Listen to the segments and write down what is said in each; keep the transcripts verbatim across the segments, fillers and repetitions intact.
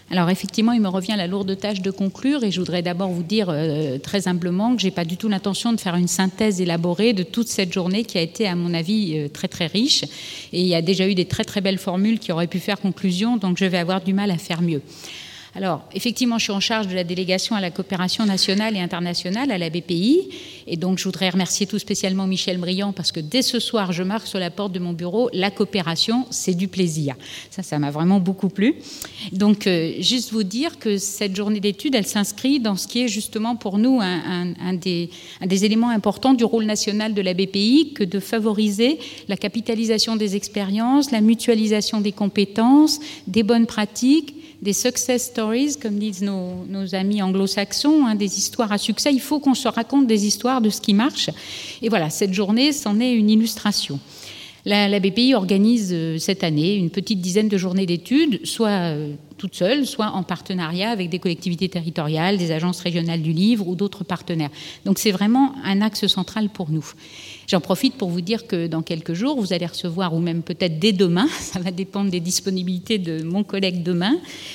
Alors effectivement, il me revient la lourde tâche de conclure et je voudrais d'abord vous dire euh, très humblement que je n'ai pas du tout l'intention de faire une synthèse élaborée de toute cette journée qui a été, à mon avis, euh, très très riche. Et il y a déjà eu des très très belles formules qui auraient pu faire conclusion, donc je vais avoir du mal à faire mieux. Alors, effectivement, je suis en charge de la délégation à la coopération nationale et internationale à la B P I. Et donc, je voudrais remercier tout spécialement Michel Briand parce que dès ce soir, je marque sur la porte de mon bureau, la coopération, c'est du plaisir. Ça, ça m'a vraiment beaucoup plu. Donc, euh, juste vous dire que cette journée d'études, elle s'inscrit dans ce qui est justement pour nous un, un, un, des, un des éléments importants du rôle national de la B P I, que de favoriser la capitalisation des expériences, la mutualisation des compétences, des bonnes pratiques, des success stories, comme disent nos, nos amis anglo-saxons, hein, des histoires à succès. Il faut qu'on se raconte des histoires de ce qui marche. Et voilà, cette journée, c'en est une illustration. La, la B P I organise euh, cette année une petite dizaine de journées d'études, soit euh, toute seule, soit en partenariat avec des collectivités territoriales, des agences régionales du livre ou d'autres partenaires. Donc c'est vraiment un axe central pour nous. J'en profite pour vous dire que dans quelques jours, vous allez recevoir, ou même peut-être dès demain, ça va dépendre des disponibilités de mon collègue demain,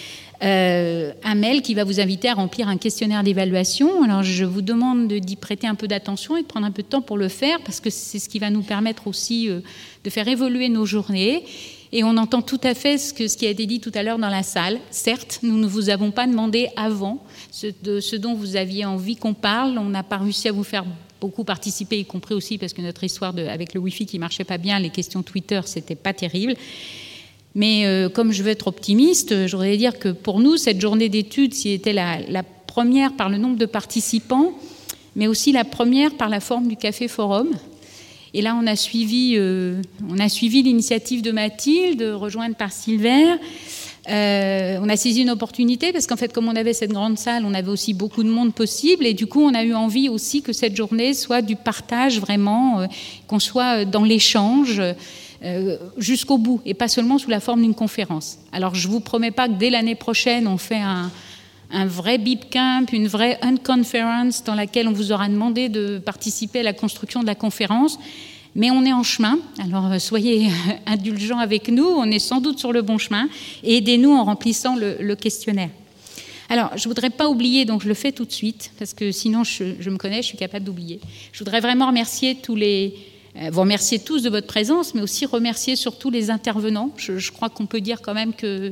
euh, un mail qui va vous inviter à remplir un questionnaire d'évaluation. Alors je vous demande d'y prêter un peu d'attention et de prendre un peu de temps pour le faire, parce que c'est ce qui va nous permettre aussi euh, de faire évoluer nos journées. Et on entend tout à fait ce, que, ce qui a été dit tout à l'heure dans la salle. Certes, nous ne vous avons pas demandé avant ce, de, ce dont vous aviez envie qu'on parle. On n'a pas réussi à vous faire beaucoup participer, y compris aussi parce que notre histoire de, avec le Wi-Fi qui marchait pas bien, les questions Twitter, c'était pas terrible. Mais euh, comme je veux être optimiste, je voudrais dire que pour nous, cette journée d'études, si était la, la première par le nombre de participants, mais aussi la première par la forme du Café Forum. Et là, on a suivi, euh, on a suivi l'initiative de Mathilde, rejointe par Silver. Euh, on a saisi une opportunité parce qu'en fait, comme on avait cette grande salle, on avait aussi beaucoup de monde possible et du coup, on a eu envie aussi que cette journée soit du partage vraiment, euh, qu'on soit dans l'échange euh, jusqu'au bout et pas seulement sous la forme d'une conférence. Alors, je vous promets pas que dès l'année prochaine, on fait un, un vrai B I B Camp, une vraie Unconference dans laquelle on vous aura demandé de participer à la construction de la conférence. Mais on est en chemin, alors soyez indulgents avec nous, on est sans doute sur le bon chemin, et aidez-nous en remplissant le, le questionnaire. Alors, je ne voudrais pas oublier, donc je le fais tout de suite, parce que sinon je, je me connais, je suis capable d'oublier. Je voudrais vraiment remercier tous les... Euh, vous remercier tous de votre présence, mais aussi remercier surtout les intervenants. Je, je crois qu'on peut dire quand même que...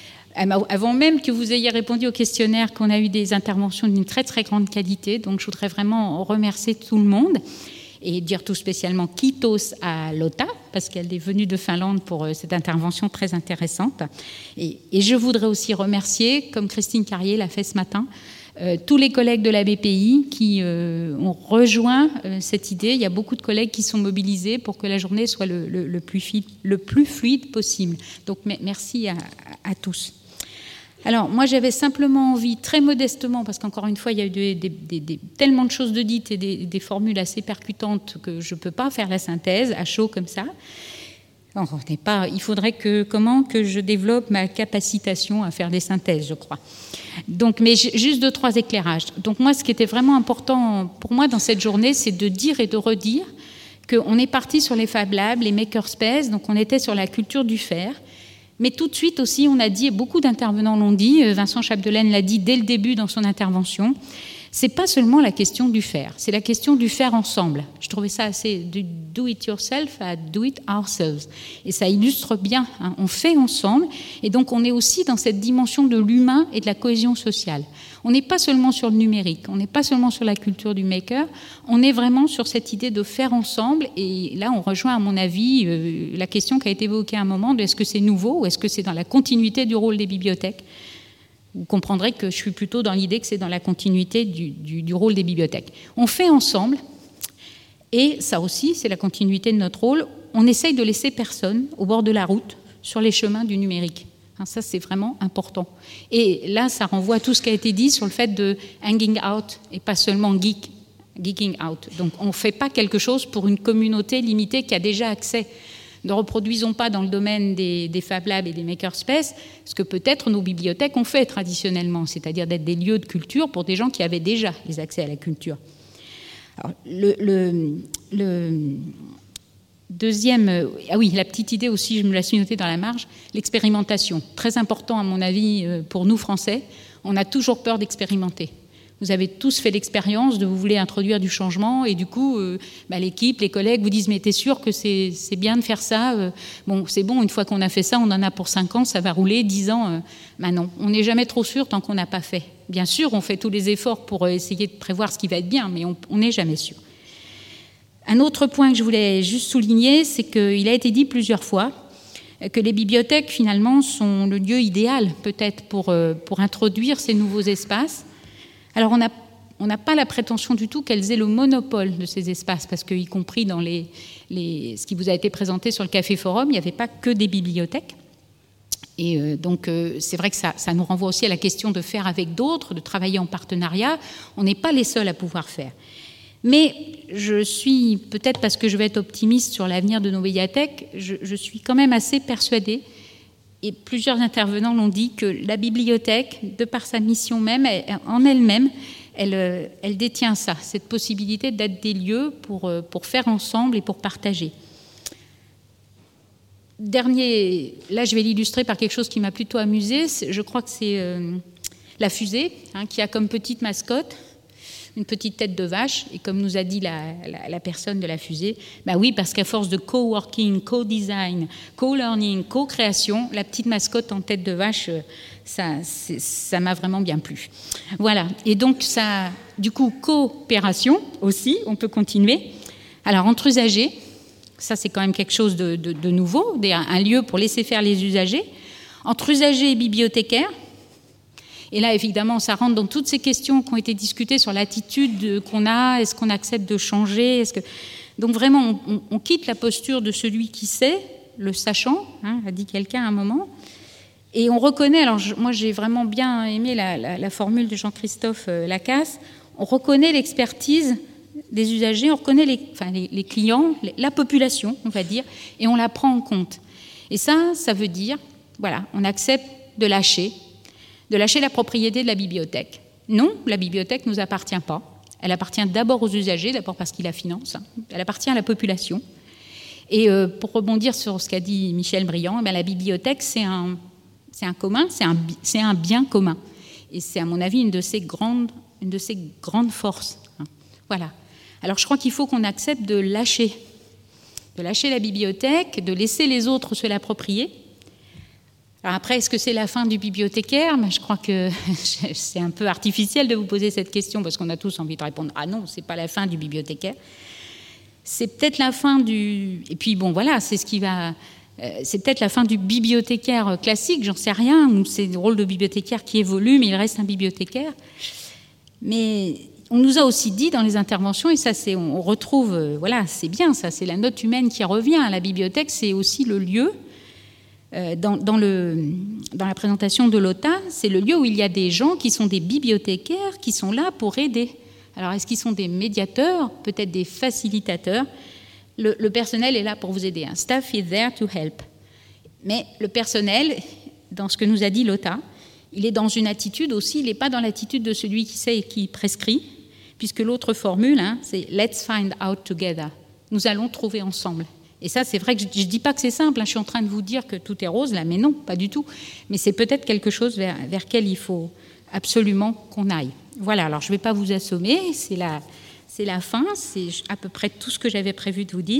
Avant même que vous ayez répondu au questionnaire, qu'on a eu des interventions d'une très très grande qualité, donc je voudrais vraiment remercier tout le monde. Et dire tout spécialement Kiitos à Lotta, parce qu'elle est venue de Finlande pour cette intervention très intéressante. Et, et je voudrais aussi remercier, comme Christine Carrier l'a fait ce matin, euh, tous les collègues de la B P I qui euh, ont rejoint euh, cette idée. Il y a beaucoup de collègues qui sont mobilisés pour que la journée soit le, le, le, plus, fluide, le plus fluide possible. Donc merci à, à, à tous. Alors, moi, j'avais simplement envie, très modestement, parce qu'encore une fois, il y a eu des, des, des, des, tellement de choses de dites et des, des formules assez percutantes que je ne peux pas faire la synthèse à chaud comme ça. Alors, on n'est pas, il faudrait que, comment, que je développe ma capacitation à faire des synthèses, je crois. Donc, mais juste deux, trois éclairages. Donc, moi, ce qui était vraiment important pour moi dans cette journée, c'est de dire et de redire qu'on est parti sur les Fab Labs, les Makerspace, donc on était sur la culture du faire. Mais tout de suite aussi, on a dit, et beaucoup d'intervenants l'ont dit, Vincent Chapdelaine l'a dit dès le début dans son intervention, c'est pas seulement la question du faire, c'est la question du faire ensemble. Je trouvais ça assez du do it yourself à do it ourselves. Et ça illustre bien, hein, on fait ensemble, et donc on est aussi dans cette dimension de l'humain et de la cohésion sociale. On n'est pas seulement sur le numérique, on n'est pas seulement sur la culture du maker, on est vraiment sur cette idée de faire ensemble, et là on rejoint à mon avis euh, la question qui a été évoquée à un moment de est-ce que c'est nouveau ou est-ce que c'est dans la continuité du rôle des bibliothèques. Vous comprendrez que je suis plutôt dans l'idée que c'est dans la continuité du, du, du rôle des bibliothèques. On fait ensemble, et ça aussi, c'est la continuité de notre rôle, on essaye de laisser personne au bord de la route sur les chemins du numérique. Hein, ça, c'est vraiment important. Et là, ça renvoie à tout ce qui a été dit sur le fait de hanging out, et pas seulement geek, geeking out. Donc, on ne fait pas quelque chose pour une communauté limitée qui a déjà accès. Ne reproduisons pas dans le domaine des, des Fab Labs et des Makerspace ce que peut-être nos bibliothèques ont fait traditionnellement, c'est-à-dire d'être des lieux de culture pour des gens qui avaient déjà les accès à la culture. Alors, le, le, le, Deuxième, euh, ah oui, la petite idée aussi, je me la suis notée dans la marge, l'expérimentation. Très important à mon avis euh, pour nous Français, on a toujours peur d'expérimenter. Vous avez tous fait l'expérience de vous voulez introduire du changement et du coup, euh, bah, l'équipe, les collègues vous disent mais t'es sûr que c'est, c'est bien de faire ça euh, Bon, c'est bon, une fois qu'on a fait ça, on en a pour cinq ans, ça va rouler, dix ans. Euh, bah non, on n'est jamais trop sûr tant qu'on n'a pas fait. Bien sûr, on fait tous les efforts pour essayer de prévoir ce qui va être bien, mais on n'est jamais sûr. Un autre point que je voulais juste souligner, c'est qu'il a été dit plusieurs fois que les bibliothèques, finalement, sont le lieu idéal, peut-être, pour, pour introduire ces nouveaux espaces. Alors, on n'a on n'a pas la prétention du tout qu'elles aient le monopole de ces espaces, parce qu'y compris dans les, les, ce qui vous a été présenté sur le Café Forum, il n'y avait pas que des bibliothèques. Et euh, donc, euh, c'est vrai que ça, ça nous renvoie aussi à la question de faire avec d'autres, de travailler en partenariat. On n'est pas les seuls à pouvoir faire. Mais je suis, peut-être parce que je vais être optimiste sur l'avenir de nos médiathèques, je, je suis quand même assez persuadée, et plusieurs intervenants l'ont dit, que la bibliothèque, de par sa mission même, elle, en elle-même, elle, elle détient ça, cette possibilité d'être des lieux pour, pour faire ensemble et pour partager. Dernier, là je vais l'illustrer par quelque chose qui m'a plutôt amusée, je crois que c'est euh, la fusée, hein, qui a comme petite mascotte une petite tête de vache, et comme nous a dit la, la, la personne de la fusée, ben oui, parce qu'à force de co-working, co-design, co-learning, co-création, la petite mascotte en tête de vache, ça, ça m'a vraiment bien plu. Voilà, et donc ça, du coup, coopération aussi, on peut continuer. Alors, entre usagers, ça c'est quand même quelque chose de, de, de nouveau, un lieu pour laisser faire les usagers. Entre usagers et bibliothécaires, et là, évidemment, ça rentre dans toutes ces questions qui ont été discutées sur l'attitude qu'on a, est-ce qu'on accepte de changer, est-ce que... Donc vraiment, on, on quitte la posture de celui qui sait, le sachant, hein, a dit quelqu'un à un moment, et on reconnaît, alors je, moi j'ai vraiment bien aimé la, la, la formule de Jean-Christophe euh, Lacasse, on reconnaît l'expertise des usagers, on reconnaît les, enfin, les, les clients, les, la population, on va dire, et on la prend en compte. Et ça, ça veut dire, voilà, on accepte de lâcher, de lâcher la propriété de la bibliothèque. Non, la bibliothèque ne nous appartient pas. Elle appartient d'abord aux usagers, d'abord parce qu'ils la financent. Hein. Elle appartient à la population. Et euh, pour rebondir sur ce qu'a dit Michel Briand, eh bien, la bibliothèque, c'est un, c'est un commun, c'est un, c'est un bien commun. Et c'est, à mon avis, une de ses grandes, une de ses grandes forces. Hein. Voilà. Alors, je crois qu'il faut qu'on accepte de lâcher, de lâcher la bibliothèque, de laisser les autres se l'approprier. Alors après, est-ce que c'est la fin du bibliothécaire ? Je crois que c'est un peu artificiel de vous poser cette question parce qu'on a tous envie de répondre « Ah non, c'est pas la fin du bibliothécaire ». C'est peut-être la fin du... Et puis bon, voilà, c'est ce qui va... C'est peut-être la fin du bibliothécaire classique, j'en sais rien, ou c'est le rôle de bibliothécaire qui évolue, mais il reste un bibliothécaire. Mais on nous a aussi dit dans les interventions, et ça, c'est, on retrouve... Voilà, c'est bien, ça, c'est la note humaine qui revient. La bibliothèque, c'est aussi le lieu... Dans, dans, le, dans la présentation de l'O T A, c'est le lieu où il y a des gens qui sont des bibliothécaires, qui sont là pour aider. Alors, est-ce qu'ils sont des médiateurs, peut-être des facilitateurs ? le, le personnel est là pour vous aider. Hein. Staff is there to help. Mais le personnel, dans ce que nous a dit l'O T A, il est dans une attitude aussi, il n'est pas dans l'attitude de celui qui sait et qui prescrit, puisque l'autre formule, hein, c'est « let's find out together ». Nous allons trouver ensemble. Et ça, c'est vrai que je ne dis pas que c'est simple, hein, je suis en train de vous dire que tout est rose, là, mais non, pas du tout. Mais c'est peut-être quelque chose vers, vers lequel il faut absolument qu'on aille. Voilà, alors je ne vais pas vous assommer, c'est la, c'est la fin, c'est à peu près tout ce que j'avais prévu de vous dire.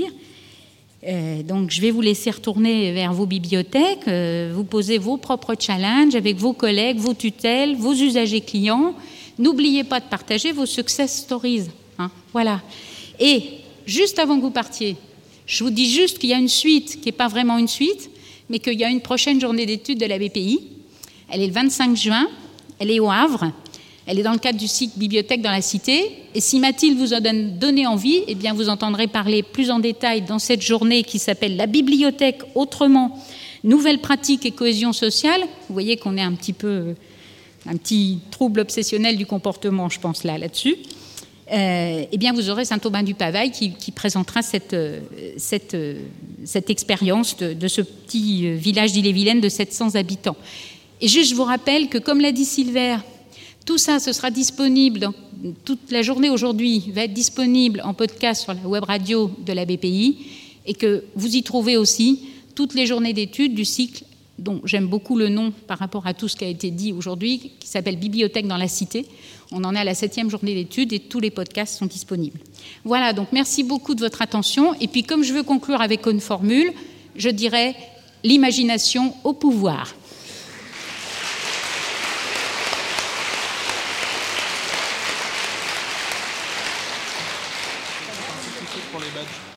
Euh, donc je vais vous laisser retourner vers vos bibliothèques, euh, vous poser vos propres challenges avec vos collègues, vos tutelles, vos usagers clients. N'oubliez pas de partager vos success stories. Hein, voilà. Et juste avant que vous partiez, je vous dis juste qu'il y a une suite qui n'est pas vraiment une suite, mais qu'il y a une prochaine journée d'études de la B P I. Elle est le vingt-cinq juin, elle est au Havre, elle est dans le cadre du cycle Bibliothèque dans la Cité. Et si Mathilde vous a donné envie, eh bien vous entendrez parler plus en détail dans cette journée qui s'appelle « La bibliothèque autrement, nouvelles pratiques et cohésion sociale ». Vous voyez qu'on est un petit peu, un petit trouble obsessionnel du comportement, je pense, là, là-dessus. Euh, eh bien, vous aurez Saint-Aubin-du-Pavail qui, qui présentera cette, cette, cette expérience de, de ce petit village d'Ille-et-Vilaine de sept cents habitants. Et juste, je vous rappelle que, comme l'a dit Silver, tout ça, ce sera disponible, dans, toute la journée aujourd'hui va être disponible en podcast sur la web radio de la B P I. et que vous y trouvez aussi toutes les journées d'études du cycle dont j'aime beaucoup le nom par rapport à tout ce qui a été dit aujourd'hui, qui s'appelle Bibliothèque dans la Cité. On en est à la septième journée d'études et tous les podcasts sont disponibles. Voilà, donc merci beaucoup de votre attention. Et puis comme je veux conclure avec une formule, je dirais l'imagination au pouvoir. Pour les badges.